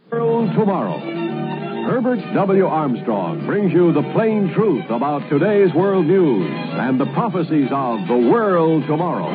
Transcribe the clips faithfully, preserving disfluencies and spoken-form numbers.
World Tomorrow. Herbert W. Armstrong brings you the plain truth about today's world news and the prophecies of the world tomorrow.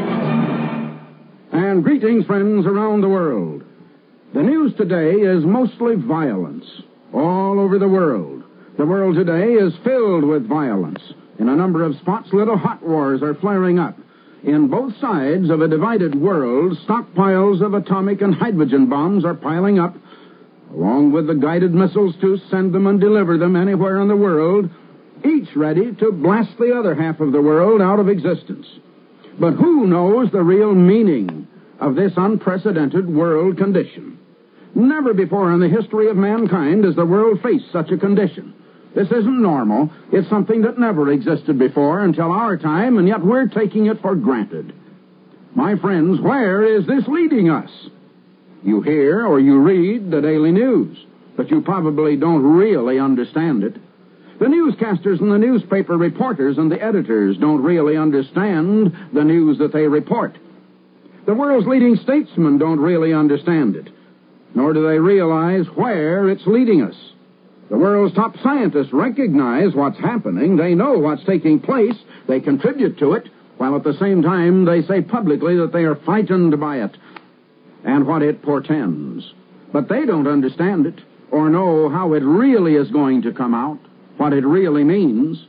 And greetings, friends around the world. The news today is mostly violence all over the world. The world today is filled with violence. In a number of spots, little hot wars are flaring up. In both sides of a divided world, stockpiles of atomic and hydrogen bombs are piling up, along with the guided missiles to send them and deliver them anywhere in the world, each ready to blast the other half of the world out of existence. But who knows the real meaning of this unprecedented world condition? Never before in the history of mankind has the world faced such a condition. This isn't normal. It's something that never existed before until our time, and yet we're taking it for granted. My friends, where is this leading us? You hear or you read the daily news, but you probably don't really understand it. The newscasters and the newspaper reporters and the editors don't really understand the news that they report. The world's leading statesmen don't really understand it, nor do they realize where it's leading us. The world's top scientists recognize what's happening. They know what's taking place. They contribute to it, while at the same time they say publicly that they are frightened by it and what it portends. But they don't understand it or know how it really is going to come out, what it really means.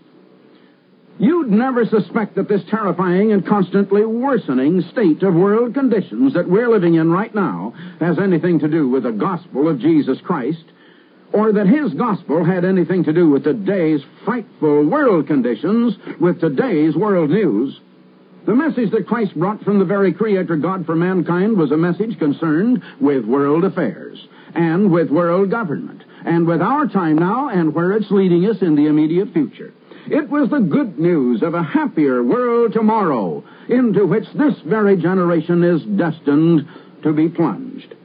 You'd never suspect that this terrifying and constantly worsening state of world conditions that we're living in right now has anything to do with the gospel of Jesus Christ, or that his gospel had anything to do with today's frightful world conditions, with today's world news. The message that Christ brought from the very Creator God for mankind was a message concerned with world affairs and with world government and with our time now and where it's leading us in the immediate future. It was the good news of a happier world tomorrow into which this very generation is destined to be plunged.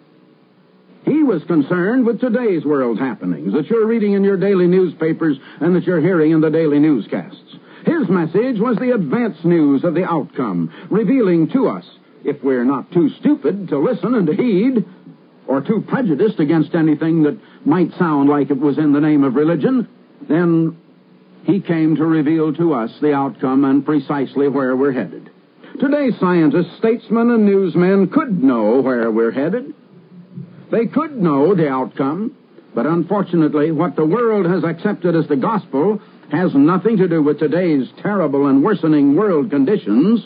He was concerned with today's world happenings that you're reading in your daily newspapers and that you're hearing in the daily newscasts. His message was the advance news of the outcome, revealing to us, if we're not too stupid to listen and to heed, or too prejudiced against anything that might sound like it was in the name of religion, then he came to reveal to us the outcome and precisely where we're headed. Today's scientists, statesmen, and newsmen could know where we're headed. They could know the outcome, but unfortunately what the world has accepted as the gospel has nothing to do with today's terrible and worsening world conditions.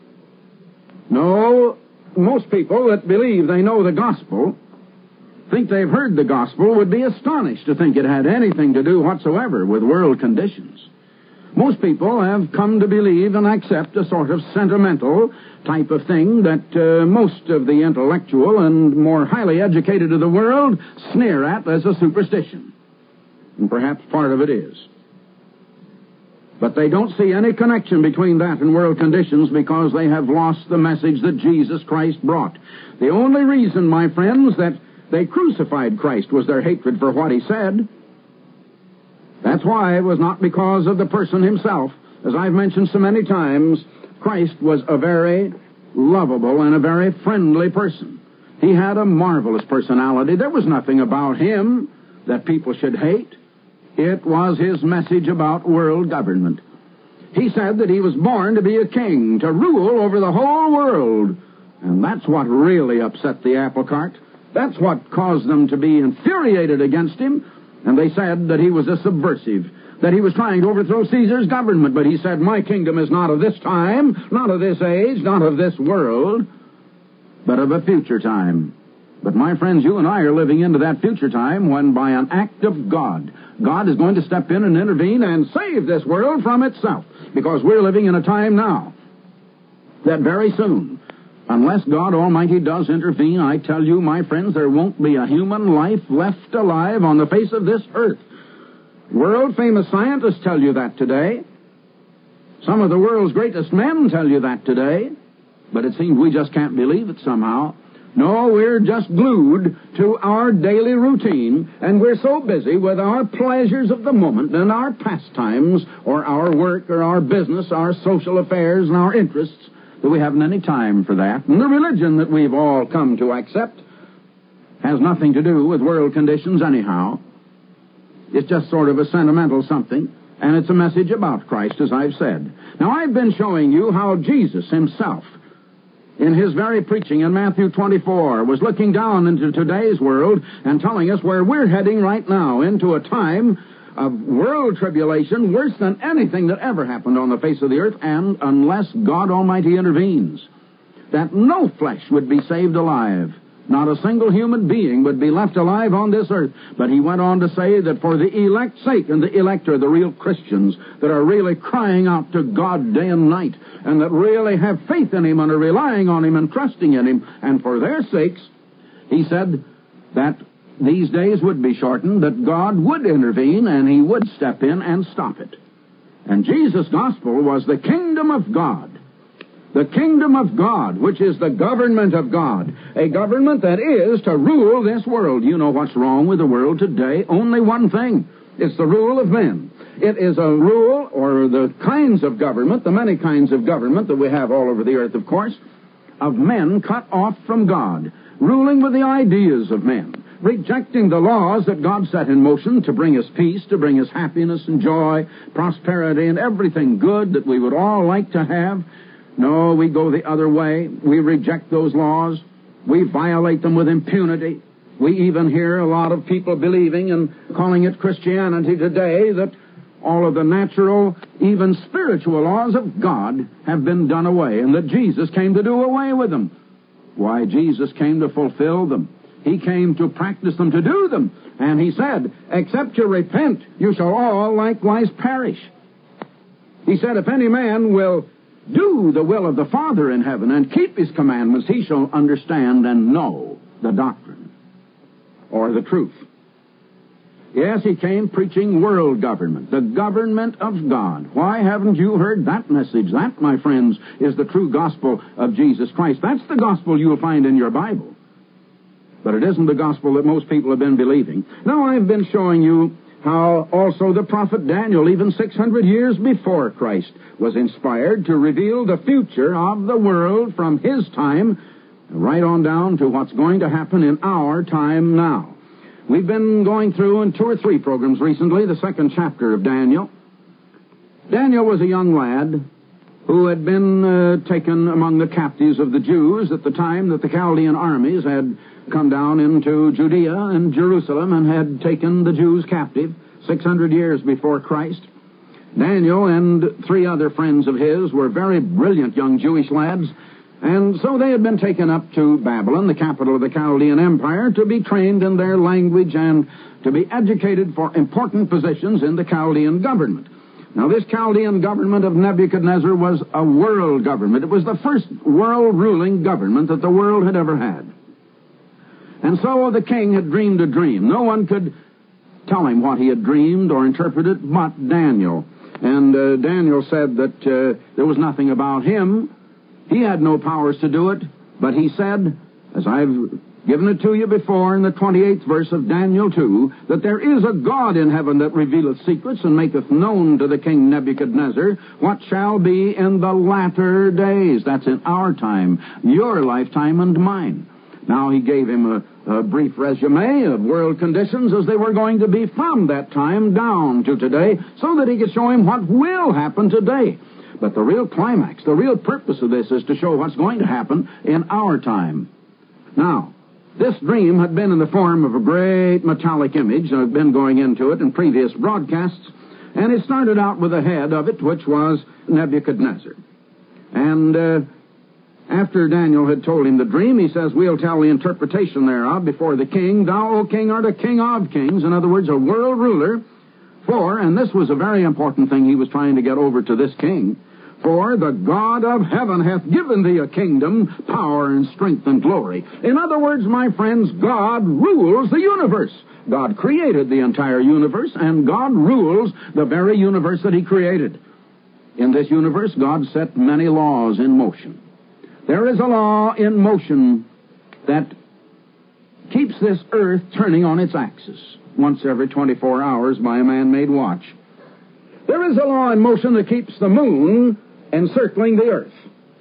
No, most people that believe they know the gospel, think they've heard the gospel, would be astonished to think it had anything to do whatsoever with world conditions. Most people have come to believe and accept a sort of sentimental type of thing that uh, most of the intellectual and more highly educated of the world sneer at as a superstition. And perhaps part of it is. But they don't see any connection between that and world conditions because they have lost the message that Jesus Christ brought. The only reason, my friends, that they crucified Christ was their hatred for what he said. That's why it was not because of the person himself. As I've mentioned so many times, Christ was a very lovable and a very friendly person. He had a marvelous personality. There was nothing about him that people should hate. It was his message about world government. He said that he was born to be a king, to rule over the whole world. And that's what really upset the apple cart. That's what caused them to be infuriated against him. And they said that he was a subversive, that he was trying to overthrow Caesar's government. But he said, my kingdom is not of this time, not of this age, not of this world, but of a future time. But, my friends, you and I are living into that future time when, by an act of God, God is going to step in and intervene and save this world from itself. Because we're living in a time now that very soon, unless God Almighty does intervene, I tell you, my friends, there won't be a human life left alive on the face of this earth. World-famous scientists tell you that today. Some of the world's greatest men tell you that today. But it seems we just can't believe it somehow. No, we're just glued to our daily routine, and we're so busy with our pleasures of the moment and our pastimes, or our work, or our business, our social affairs, and our interests, that we haven't any time for that. And the religion that we've all come to accept has nothing to do with world conditions anyhow. It's just sort of a sentimental something, and it's a message about Christ, as I've said. Now, I've been showing you how Jesus himself, in his very preaching in Matthew twenty-four, was looking down into today's world and telling us where we're heading right now, into a time of world tribulation worse than anything that ever happened on the face of the earth, and unless God Almighty intervenes, that no flesh would be saved alive. Not a single human being would be left alive on this earth. But he went on to say that for the elect's sake, and the elect are the real Christians that are really crying out to God day and night, and that really have faith in him and are relying on him and trusting in him, and for their sakes, he said that these days would be shortened, that God would intervene and he would step in and stop it. And Jesus' gospel was the kingdom of God. The kingdom of God, which is the government of God. A government that is to rule this world. You know what's wrong with the world today? Only one thing. It's the rule of men. It is a rule, or the kinds of government, the many kinds of government that we have all over the earth, of course, of men cut off from God, ruling with the ideas of men, rejecting the laws that God set in motion to bring us peace, to bring us happiness and joy, prosperity, and everything good that we would all like to have. No, we go the other way. We reject those laws. We violate them with impunity. We even hear a lot of people believing and calling it Christianity today that all of the natural, even spiritual laws of God have been done away, and that Jesus came to do away with them. Why, Jesus came to fulfill them. He came to practice them, to do them. And he said, except you repent, you shall all likewise perish. He said, if any man will do the will of the Father in heaven and keep his commandments, he shall understand and know the doctrine or the truth. Yes, he came preaching world government, the government of God. Why haven't you heard that message? That, my friends, is the true gospel of Jesus Christ. That's the gospel you'll find in your Bible. But it isn't the gospel that most people have been believing. Now, I've been showing you how also the prophet Daniel, even six hundred years before Christ, was inspired to reveal the future of the world from his time right on down to what's going to happen in our time now. We've been going through in two or three programs recently the second chapter of Daniel. Daniel was a young lad who had been uh, taken among the captives of the Jews at the time that the Chaldean armies had come down into Judea and Jerusalem and had taken the Jews captive six hundred years before Christ. Daniel and three other friends of his were very brilliant young Jewish lads, and so they had been taken up to Babylon, the capital of the Chaldean Empire, to be trained in their language and to be educated for important positions in the Chaldean government. Now, this Chaldean government of Nebuchadnezzar was a world government. It was the first world-ruling government that the world had ever had. And so the king had dreamed a dream. No one could tell him what he had dreamed or interpret it but Daniel. And uh, Daniel said that uh, there was nothing about him. He had no powers to do it, but he said, as I've given it to you before in the twenty-eighth verse of Daniel two, that there is a God in heaven that revealeth secrets and maketh known to the king Nebuchadnezzar what shall be in the latter days. That's in our time, your lifetime and mine. Now, he gave him a, a brief resume of world conditions as they were going to be from that time down to today, so that he could show him what will happen today. But the real climax, the real purpose of this is to show what's going to happen in our time. Now, this dream had been in the form of a great metallic image. I've been going into it in previous broadcasts, and it started out with the head of it, which was Nebuchadnezzar. And uh, after Daniel had told him the dream, he says, we'll tell the interpretation thereof before the king. Thou, O king, art a king of kings. In other words, a world ruler. For, and this was a very important thing he was trying to get over to this king, for the God of heaven hath given thee a kingdom, power and strength and glory. In other words, my friends, God rules the universe. God created the entire universe, and God rules the very universe that he created. In this universe, God set many laws in motion. There is a law in motion that keeps this earth turning on its axis once every twenty-four hours by a man-made watch. There is a law in motion that keeps the moon encircling the earth.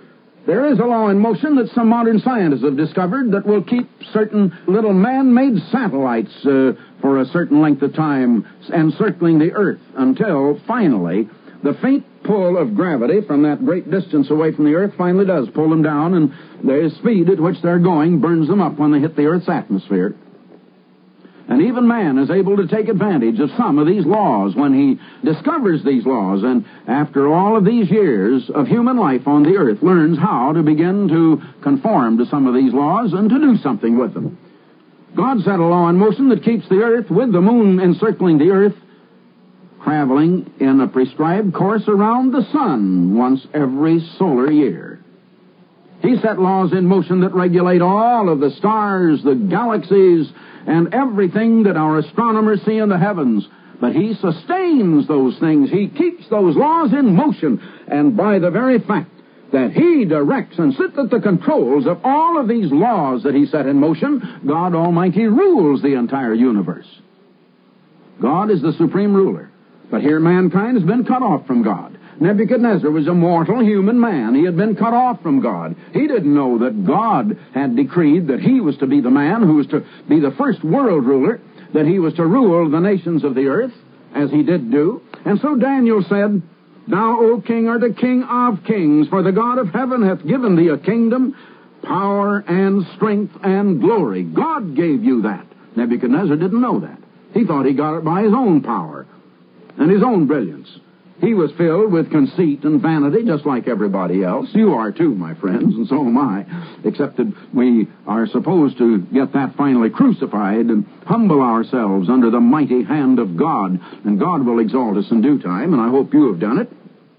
There is a law in motion that some modern scientists have discovered that will keep certain little man-made satellites uh, for a certain length of time encircling the Earth until, finally, the faint pull of gravity from that great distance away from the Earth finally does pull them down, and the speed at which they're going burns them up when they hit the Earth's atmosphere. And even man is able to take advantage of some of these laws when he discovers these laws, and after all of these years of human life on the Earth, learns how to begin to conform to some of these laws and to do something with them. God set a law in motion that keeps the Earth, with the moon encircling the Earth, traveling in a prescribed course around the sun once every solar year. He set laws in motion that regulate all of the stars, the galaxies, and everything that our astronomers see in the heavens. But he sustains those things. He keeps those laws in motion. And by the very fact that he directs and sits at the controls of all of these laws that he set in motion, God Almighty rules the entire universe. God is the supreme ruler. But here mankind has been cut off from God. Nebuchadnezzar was a mortal human man. He had been cut off from God. He didn't know that God had decreed that he was to be the man who was to be the first world ruler, that he was to rule the nations of the earth, as he did do. And so Daniel said, Thou, O king, art a king of kings, for the God of heaven hath given thee a kingdom, power and strength and glory. God gave you that. Nebuchadnezzar didn't know that. He thought he got it by his own power and his own brilliance. He was filled with conceit and vanity, just like everybody else. You are too, my friends, and so am I, except that we are supposed to get that finally crucified and humble ourselves under the mighty hand of God, and God will exalt us in due time, and I hope you have done it.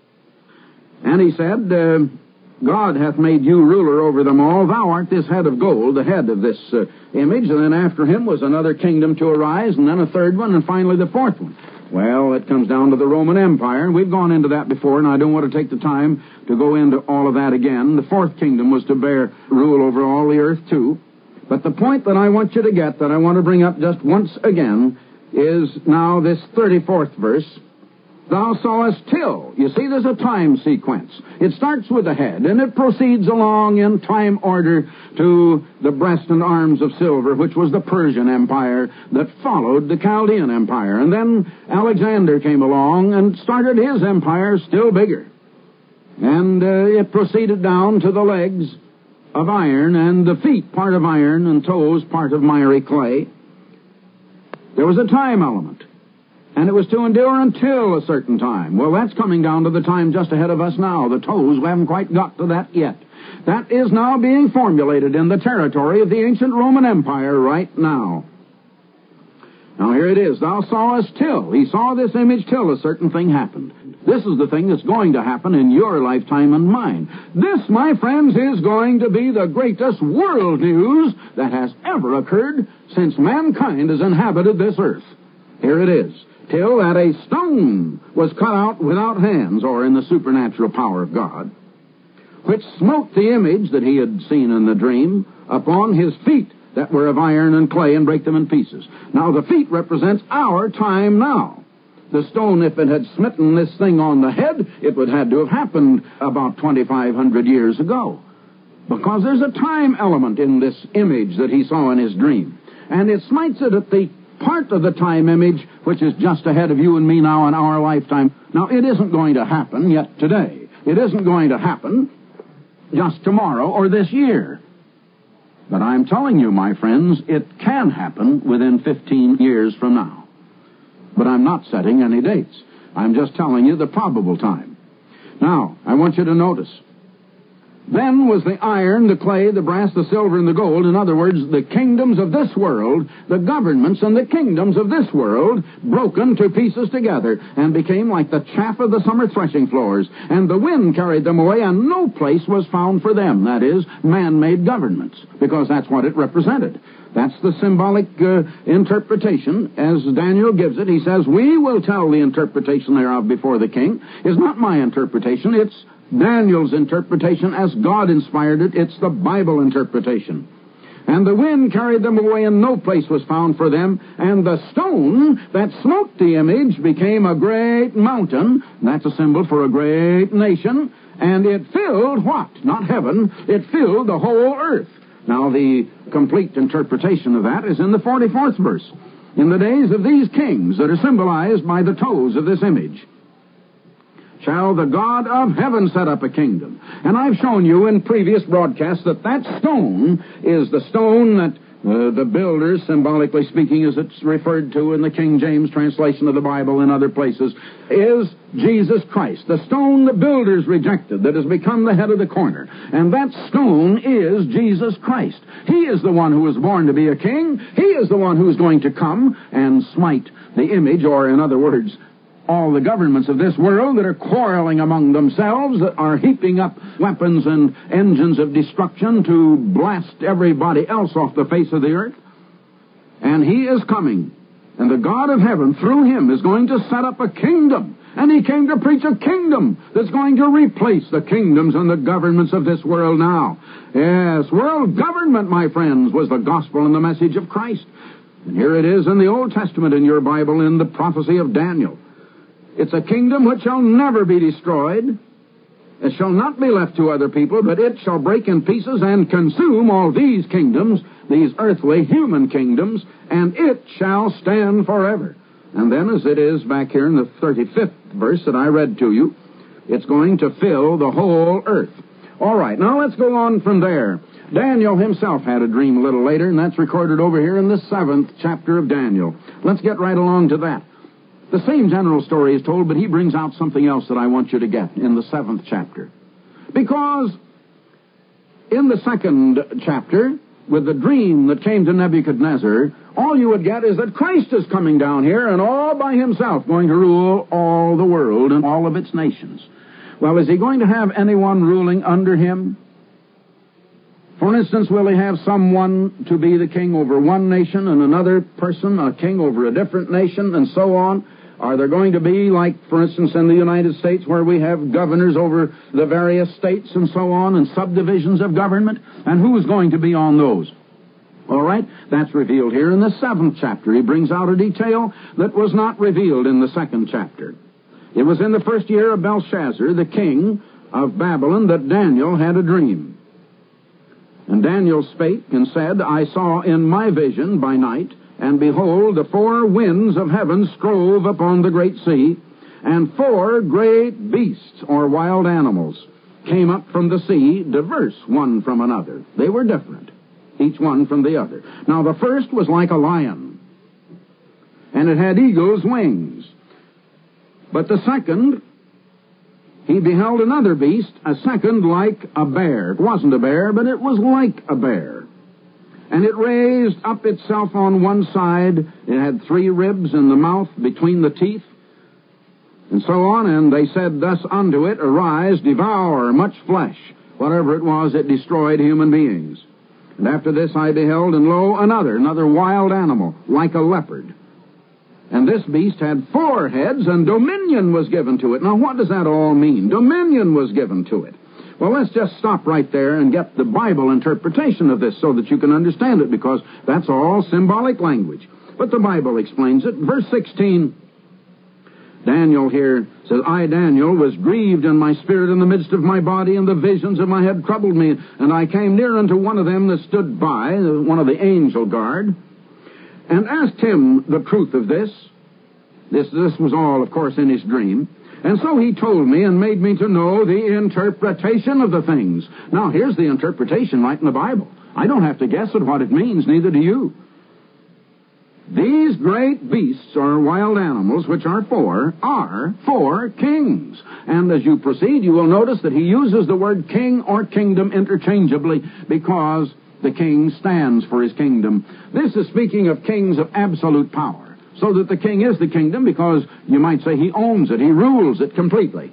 And he said, uh, God hath made you ruler over them all. Thou art this head of gold, the head of this uh, image, and then after him was another kingdom to arise, and then a third one, and finally the fourth one. Well, it comes down to the Roman Empire, and we've gone into that before, and I don't want to take the time to go into all of that again. The fourth kingdom was to bear rule over all the earth, too. But the point that I want you to get, that I want to bring up just once again, is now this thirty-fourth verse. Thou sawest till. You see, there's a time sequence. It starts with the head, and it proceeds along in time order to the breast and arms of silver, which was the Persian Empire that followed the Chaldean Empire. And then Alexander came along and started his empire still bigger. And uh, it proceeded down to the legs of iron, and the feet part of iron, and toes part of miry clay. There was a time element. And it was to endure until a certain time. Well, that's coming down to the time just ahead of us now. The toes, we haven't quite got to that yet. That is now being formulated in the territory of the ancient Roman Empire right now. Now, here it is. Thou sawest till. He saw this image till a certain thing happened. This is the thing that's going to happen in your lifetime and mine. This, my friends, is going to be the greatest world news that has ever occurred since mankind has inhabited this earth. Here it is. Till that a stone was cut out without hands, or in the supernatural power of God, which smote the image that he had seen in the dream upon his feet that were of iron and clay, and brake them in pieces. Now the feet represents our time now. The stone, if it had smitten this thing on the head, it would have had to have happened about twenty-five hundred years ago. Because there's a time element in this image that he saw in his dream. And it smites it at the part of the time image which is just ahead of you and me now in our lifetime. Now, it isn't going to happen yet today. It isn't going to happen just tomorrow or this year. But I'm telling you, my friends, it can happen within fifteen years from now. But I'm not setting any dates. I'm just telling you the probable time. Now, I want you to notice. Then was the iron, the clay, the brass, the silver, and the gold. In other words, the kingdoms of this world, the governments and the kingdoms of this world, broken to pieces together, and became like the chaff of the summer threshing floors. And the wind carried them away, and no place was found for them. That is, man-made governments, because that's what it represented. That's the symbolic uh, interpretation, as Daniel gives it. He says, we will tell the interpretation thereof before the king. It's not my interpretation, it's Daniel's interpretation as God inspired it. It's the Bible interpretation. And the wind carried them away, and no place was found for them. And the stone that smote the image became a great mountain. That's a symbol for a great nation. And it filled what? Not heaven. It filled the whole earth. Now, the complete interpretation of that is in the forty-fourth verse. In the days of these kings that are symbolized by the toes of this image, shall the God of heaven set up a kingdom. And I've shown you in previous broadcasts that that stone is the stone that uh, the builders, symbolically speaking, as it's referred to in the King James translation of the Bible and other places, is Jesus Christ. The stone the builders rejected that has become the head of the corner. And that stone is Jesus Christ. He is the one who was born to be a king. He is the one who is going to come and smite the image, or in other words, all the governments of this world that are quarreling among themselves, that are heaping up weapons and engines of destruction to blast everybody else off the face of the earth. And he is coming. And the God of heaven, through him, is going to set up a kingdom. And he came to preach a kingdom that's going to replace the kingdoms and the governments of this world now. Yes, world government, my friends, was the gospel and the message of Christ. And here it is in the Old Testament in your Bible in the prophecy of Daniel. It's a kingdom which shall never be destroyed. It shall not be left to other people, but it shall break in pieces and consume all these kingdoms, these earthly human kingdoms, and it shall stand forever. And then, as it is back here in the thirty-fifth verse that I read to you, it's going to fill the whole earth. All right, now let's go on from there. Daniel himself had a dream a little later, and that's recorded over here in the seventh chapter of Daniel. Let's get right along to that. The same general story is told, but he brings out something else that I want you to get in the seventh chapter. Because in the second chapter, with the dream that came to Nebuchadnezzar, all you would get is that Christ is coming down here and all by himself going to rule all the world and all of its nations. Well, is he going to have anyone ruling under him? For instance, will he have someone to be the king over one nation and another person, a king over a different nation, and so on? Are there going to be, like, for instance, in the United States, where we have governors over the various states and so on, and subdivisions of government? And who's going to be on those? All right, that's revealed here in the seventh chapter. He brings out a detail that was not revealed in the second chapter. It was in the first year of Belshazzar, the king of Babylon, that Daniel had a dream. And Daniel spake and said, I saw in my vision by night, and behold, the four winds of heaven strove upon the great sea, and four great beasts, or wild animals, came up from the sea, diverse one from another. They were different, each one from the other. Now the first was like a lion, and it had eagle's wings. But the second, he beheld another beast, a second like a bear. It wasn't a bear, but it was like a bear. And it raised up itself on one side. It had three ribs in the mouth between the teeth, and so on. And they said thus unto it, Arise, devour much flesh. Whatever it was, it destroyed human beings. And after this I beheld, and lo, another, another wild animal, like a leopard. And this beast had four heads, and dominion was given to it. Now, what does that all mean? Dominion was given to it. Well, let's just stop right there and get the Bible interpretation of this so that you can understand it, because that's all symbolic language. But the Bible explains it. Verse sixteen, Daniel here says, I, Daniel, was grieved in my spirit in the midst of my body, and the visions of my head troubled me. And I came near unto one of them that stood by, one of the angel guard, and asked him the truth of this. This, this was all, of course, in his dream. And so he told me and made me to know the interpretation of the things. Now, here's the interpretation right in the Bible. I don't have to guess at what it means, neither do you. These great beasts, or wild animals, which are four, are four kings. And as you proceed, you will notice that he uses the word king or kingdom interchangeably, because the king stands for his kingdom. This is speaking of kings of absolute power. So that the king is the kingdom, because you might say he owns it, he rules it completely.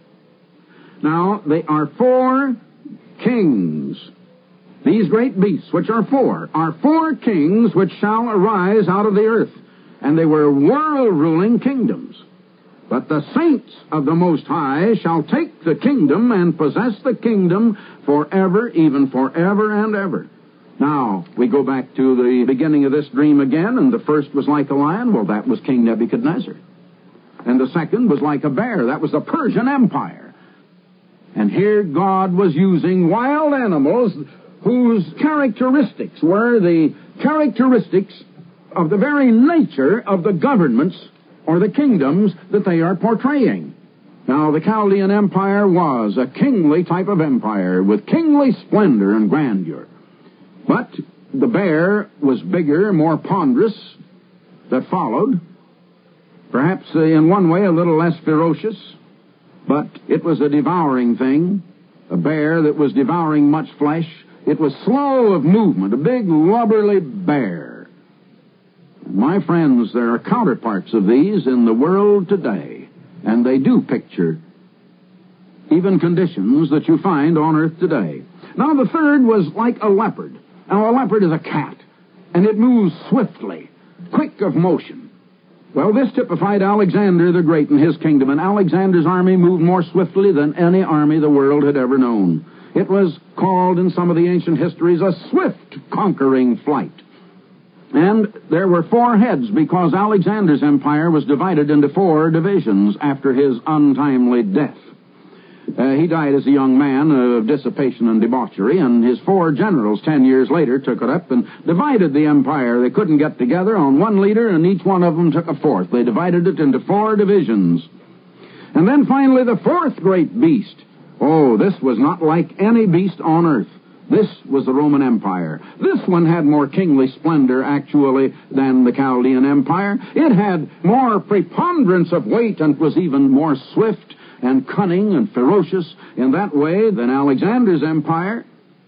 Now, they are four kings. These great beasts, which are four, are four kings which shall arise out of the earth. And they were world-ruling kingdoms. But the saints of the Most High shall take the kingdom and possess the kingdom forever, even forever and ever. Now, we go back to the beginning of this dream again, and the first was like a lion. Well, that was King Nebuchadnezzar. And the second was like a bear. That was the Persian Empire. And here God was using wild animals whose characteristics were the characteristics of the very nature of the governments or the kingdoms that they are portraying. Now, the Chaldean Empire was a kingly type of empire with kingly splendor and grandeur. But the bear was bigger, more ponderous, that followed. Perhaps uh, in one way a little less ferocious, but it was a devouring thing, a bear that was devouring much flesh. It was slow of movement, a big, lubberly bear. My friends, there are counterparts of these in the world today, and they do picture even conditions that you find on earth today. Now, the third was like a leopard. Now, a leopard is a cat, and it moves swiftly, quick of motion. Well, this typified Alexander the Great and his kingdom, and Alexander's army moved more swiftly than any army the world had ever known. It was called in some of the ancient histories a swift conquering flight. And there were four heads because Alexander's empire was divided into four divisions after his untimely death. Uh, he died as a young man of dissipation and debauchery, and his four generals ten years later took it up and divided the empire. They couldn't get together on one leader, and each one of them took a fourth. They divided it into four divisions. And then finally the fourth great beast. Oh, this was not like any beast on earth. This was the Roman Empire. This one had more kingly splendor, actually, than the Chaldean Empire. It had more preponderance of weight and was even more swift and cunning and ferocious in that way than Alexander's empire.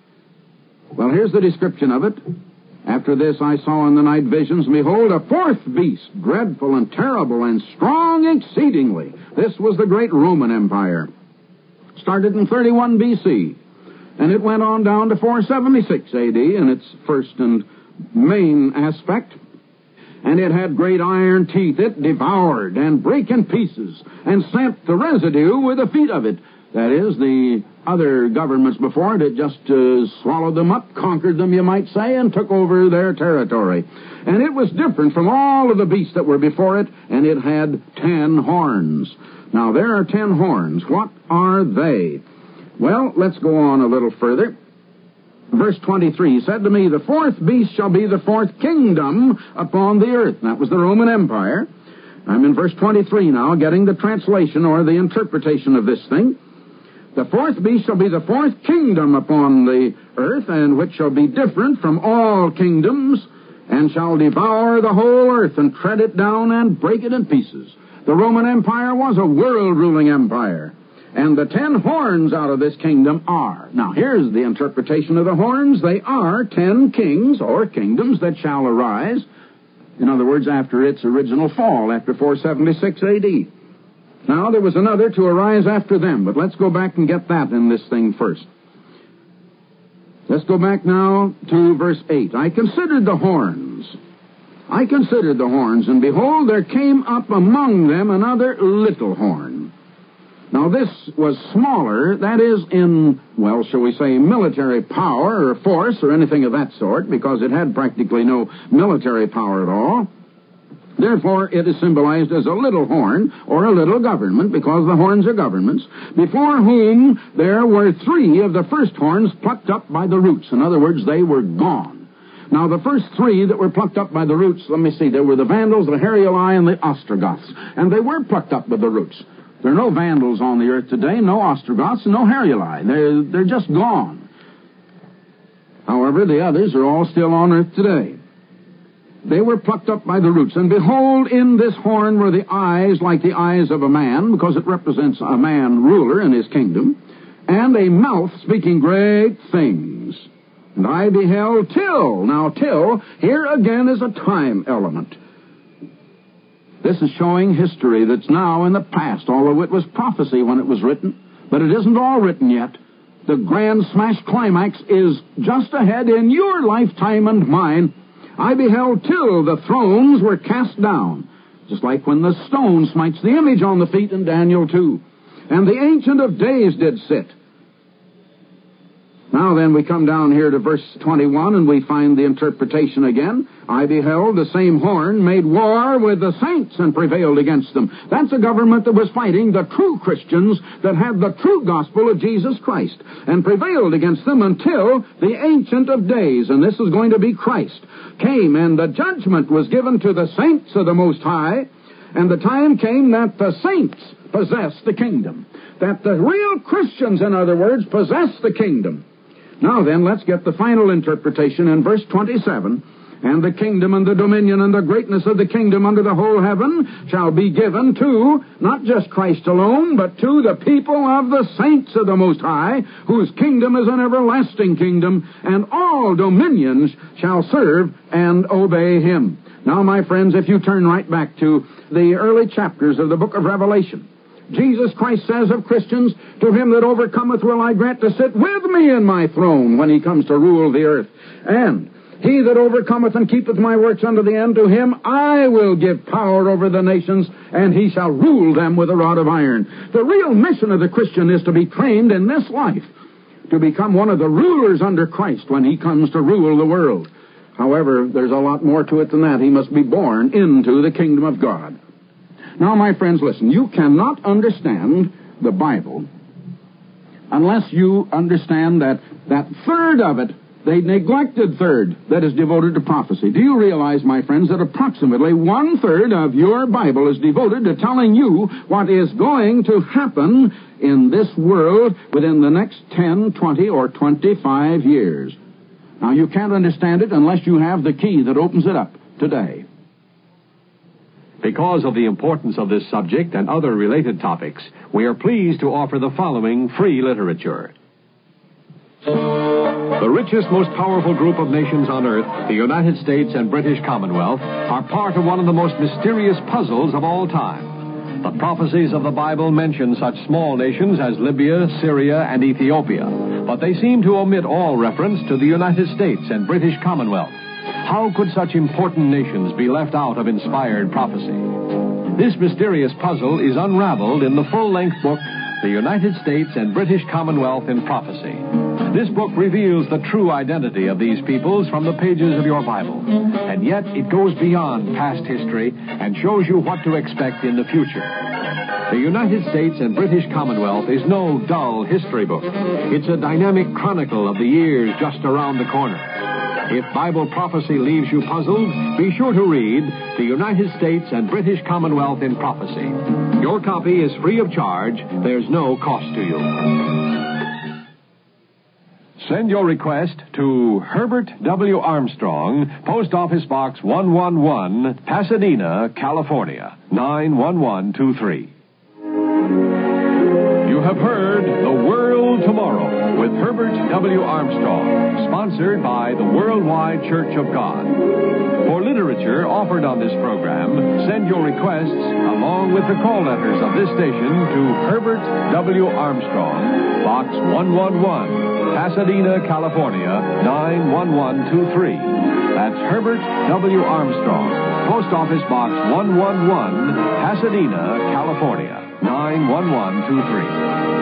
Well, here's the description of it. After this I saw in the night visions, and behold, a fourth beast, dreadful and terrible and strong exceedingly. This was the great Roman Empire. Started in thirty-one B C, and it went on down to four seventy-six A D in its first and main aspect. And it had great iron teeth. It devoured and brake in pieces and sent the residue with the feet of it. That is, the other governments before it, it just uh, swallowed them up, conquered them, you might say, and took over their territory. And it was different from all of the beasts that were before it, and it had ten horns. Now, there are ten horns. What are they? Well, let's go on a little further. Verse twenty-three said to me, the fourth beast shall be the fourth kingdom upon the earth. And that was the Roman Empire. I'm in verse twenty-three now, getting the translation or the interpretation of this thing. The fourth beast shall be the fourth kingdom upon the earth, and which shall be different from all kingdoms, and shall devour the whole earth, and tread it down, and break it in pieces. The Roman Empire was a world-ruling empire. And the ten horns out of this kingdom are. Now, here's the interpretation of the horns. They are ten kings or kingdoms that shall arise. In other words, after its original fall, after four seventy-six A D. Now, there was another to arise after them, but let's go back and get that in this thing first. Let's go back now to verse eight. I considered the horns. I considered the horns, and behold, there came up among them another little horn. Now, this was smaller, that is, in, well, shall we say, military power or force or anything of that sort, because it had practically no military power at all. Therefore, it is symbolized as a little horn or a little government, because the horns are governments, before whom there were three of the first horns plucked up by the roots. In other words, they were gone. Now, the first three that were plucked up by the roots, let me see, there were the Vandals, the Heruli, and the Ostrogoths. And they were plucked up by the roots. There are no Vandals on the earth today, no Ostrogoths, and no Heruli. They're, they're just gone. However, the others are all still on earth today. They were plucked up by the roots. And behold, in this horn were the eyes like the eyes of a man, because it represents a man ruler in his kingdom, and a mouth speaking great things. And I beheld till. Now, till, here again is a time element. This is showing history that's now in the past, although it was prophecy when it was written. But it isn't all written yet. The grand smash climax is just ahead in your lifetime and mine. I beheld till the thrones were cast down, just like when the stone smites the image on the feet in Daniel two. And the Ancient of Days did sit. Now then, we come down here to verse twenty-one, and we find the interpretation again. I beheld the same horn made war with the saints and prevailed against them. That's a government that was fighting the true Christians that had the true gospel of Jesus Christ, and prevailed against them until the Ancient of Days, and this is going to be Christ, came, and the judgment was given to the saints of the Most High, and the time came that the saints possessed the kingdom. That the real Christians, in other words, possess the kingdom. Now then, let's get the final interpretation in verse twenty-seven. And the kingdom and the dominion and the greatness of the kingdom under the whole heaven shall be given to, not just Christ alone, but to the people of the saints of the Most High, whose kingdom is an everlasting kingdom, and all dominions shall serve and obey him. Now, my friends, if you turn right back to the early chapters of the book of Revelation, Jesus Christ says of Christians, to him that overcometh will I grant to sit with me in my throne when he comes to rule the earth. And he that overcometh and keepeth my works unto the end, to him I will give power over the nations, and he shall rule them with a rod of iron. The real mission of the Christian is to be trained in this life to become one of the rulers under Christ when he comes to rule the world. However, there's a lot more to it than that. He must be born into the kingdom of God. Now, my friends, listen. You cannot understand the Bible unless you understand that that third of it, the neglected third, that is devoted to prophecy. Do you realize, my friends, that approximately one-third of your Bible is devoted to telling you what is going to happen in this world within the next ten, twenty, or twenty-five years? Now, you can't understand it unless you have the key that opens it up today. Because of the importance of this subject and other related topics, we are pleased to offer the following free literature. The richest, most powerful group of nations on earth, the United States and British Commonwealth, are part of one of the most mysterious puzzles of all time. The prophecies of the Bible mention such small nations as Libya, Syria, and Ethiopia, but they seem to omit all reference to the United States and British Commonwealth. How could such important nations be left out of inspired prophecy? This mysterious puzzle is unraveled in the full-length book, The United States and British Commonwealth in Prophecy. This book reveals the true identity of these peoples from the pages of your Bible, and yet it goes beyond past history and shows you what to expect in the future. The United States and British Commonwealth is no dull history book. It's a dynamic chronicle of the years just around the corner. If Bible prophecy leaves you puzzled, be sure to read The United States and British Commonwealth in Prophecy. Your copy is free of charge. There's no cost to you. Send your request to Herbert W. Armstrong, Post Office Box one one one, Pasadena, California, nine one one two three. You have heard The World Tomorrow with Herbert W. Armstrong, sponsored by the Worldwide Church of God. For literature offered on this program, send your requests along with the call letters of this station to Herbert W. Armstrong, Box one one one, Pasadena, California, nine one one two three. That's Herbert W. Armstrong, Post Office Box one one one, Pasadena, California, nine one one two three.